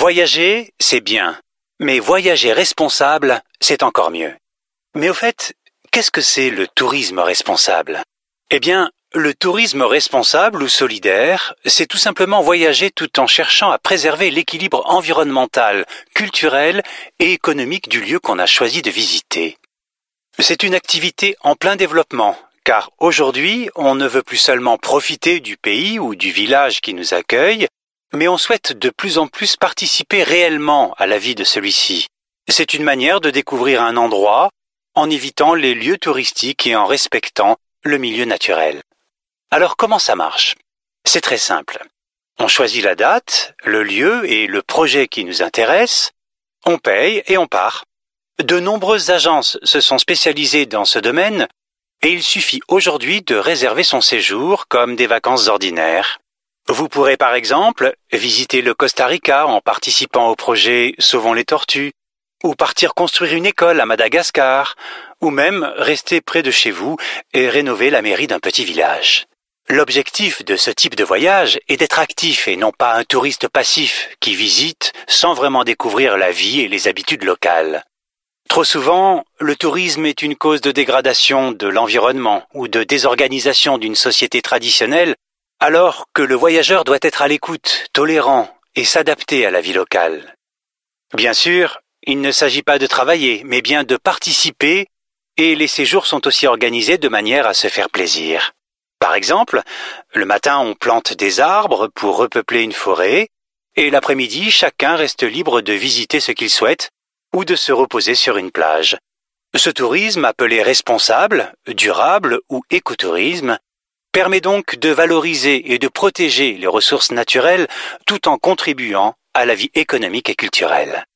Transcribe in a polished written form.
Voyager, c'est bien, mais voyager responsable, c'est encore mieux. Mais au fait, qu'est-ce que c'est le tourisme responsable? Eh bien, le tourisme responsable ou solidaire, c'est tout simplement voyager tout en cherchant à préserver l'équilibre environnemental, culturel et économique du lieu qu'on a choisi de visiter. C'est une activité en plein développement, car aujourd'hui, on ne veut plus seulement profiter du pays ou du village qui nous accueille, mais on souhaite de plus en plus participer réellement à la vie de celui-ci. C'est une manière de découvrir un endroit en évitant les lieux touristiques et en respectant le milieu naturel. Alors comment ça marche? C'est très simple. On choisit la date, le lieu et le projet qui nous intéresse, on paye et on part. De nombreuses agences se sont spécialisées dans ce domaine et il suffit aujourd'hui de réserver son séjour comme des vacances ordinaires. Vous pourrez par exemple visiter le Costa Rica en participant au projet Sauvons les tortues, ou partir construire une école à Madagascar, ou même rester près de chez vous et rénover la mairie d'un petit village. L'objectif de ce type de voyage est d'être actif et non pas un touriste passif qui visite sans vraiment découvrir la vie et les habitudes locales. Trop souvent, le tourisme est une cause de dégradation de l'environnement ou de désorganisation d'une société traditionnelle, alors que le voyageur doit être à l'écoute, tolérant et s'adapter à la vie locale. Bien sûr, il ne s'agit pas de travailler, mais bien de participer, et les séjours sont aussi organisés de manière à se faire plaisir. Par exemple, le matin on plante des arbres pour repeupler une forêt, et l'après-midi chacun reste libre de visiter ce qu'il souhaite ou de se reposer sur une plage. Ce tourisme, appelé responsable, durable ou écotourisme, permet donc de valoriser et de protéger les ressources naturelles tout en contribuant à la vie économique et culturelle.